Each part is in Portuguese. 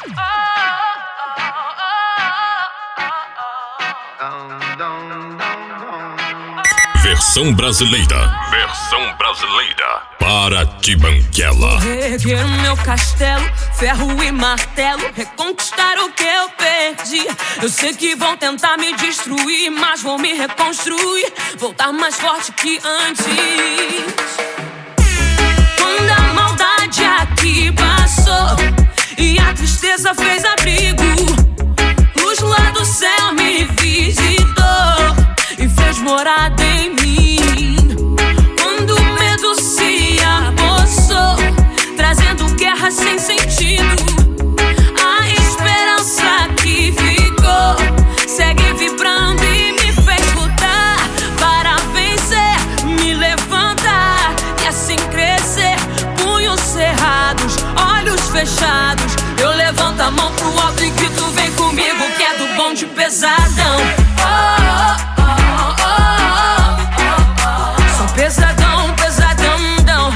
Versão brasileira. Versão brasileira. Para de banguela. Vou reerguer o meu castelo, ferro e martelo, reconquistar o que eu perdi. Eu sei que vão tentar me destruir, mas vou me reconstruir, voltar mais forte que antes. Quando a maldade aqui passou e a tristeza fez abrigo, luz lá do céu me visitou e fez morada em mim. Quando o medo se apossou, trazendo guerra sem sentido, a esperança que ficou segue vibrando e me fez lutar para vencer, me levantar e assim crescer. Punhos cerrados, olhos fechados, eu levanto a mão pro alto e grito: vem comigo que é do bonde pesadão. Só pesadão, pesadão, dão.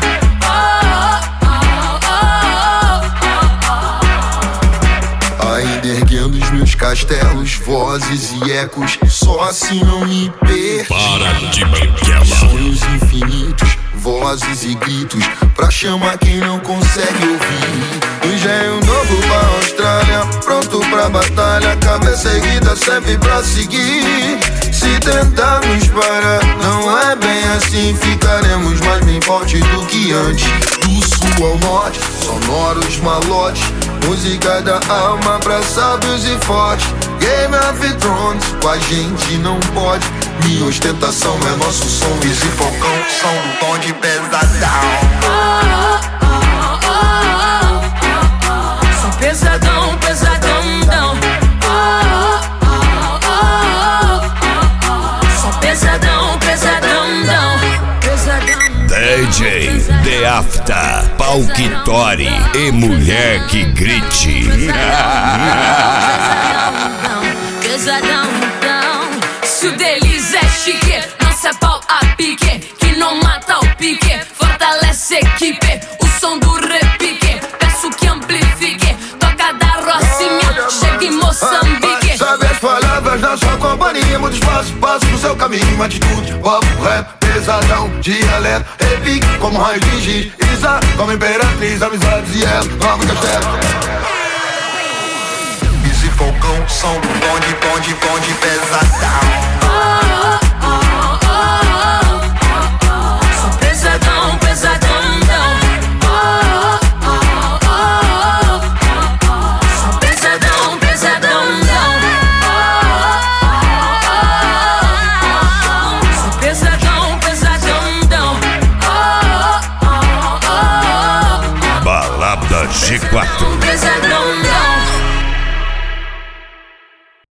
Ainda erguendo os meus castelos, vozes e ecos, só assim não me perdi. Para de banguela. Sonhos infinitos, vozes e gritos, pra chamar quem não consegue ouvir. Um engenho novo pra Austrália, pronto pra batalha, cabeça erguida sempre pra seguir. Se tentarmos parar, não é bem assim, ficaremos mais bem fortes do que antes. Do sul ao norte, sonoros malotes, música da alma pra sábios e fortes. Game of Thrones, com a gente não pode. Minha ostentação é nosso som, Wiz e Falcão são do tom de pesadão. Só pesadão, pesadão, não. Só pesadão, pesadão, não. Pesadão. DJ The After, Palquitori e mulher que grite. Pesadão, não. Se o deles é chique, nosso é pau a pique, que não mata o pique, fortalece a equipe. O som do repique, peço que amplifique. Toca da Rocinha, chega em Moçambique. Sabe as palavras da sua companhia, muito espaço, passo no seu caminho. Atitude, papo, rap, pesadão, dialeto, repique como raio de giz, Isa como imperatriz, amizades e ela, novo castelo. Wiz e Falcão são do bonde pesadão. Só pesadão, pesadão, não. Só pesadão, pesadão, não. Só pesadão, pesadão, não. Balada G4. Pesadão, não.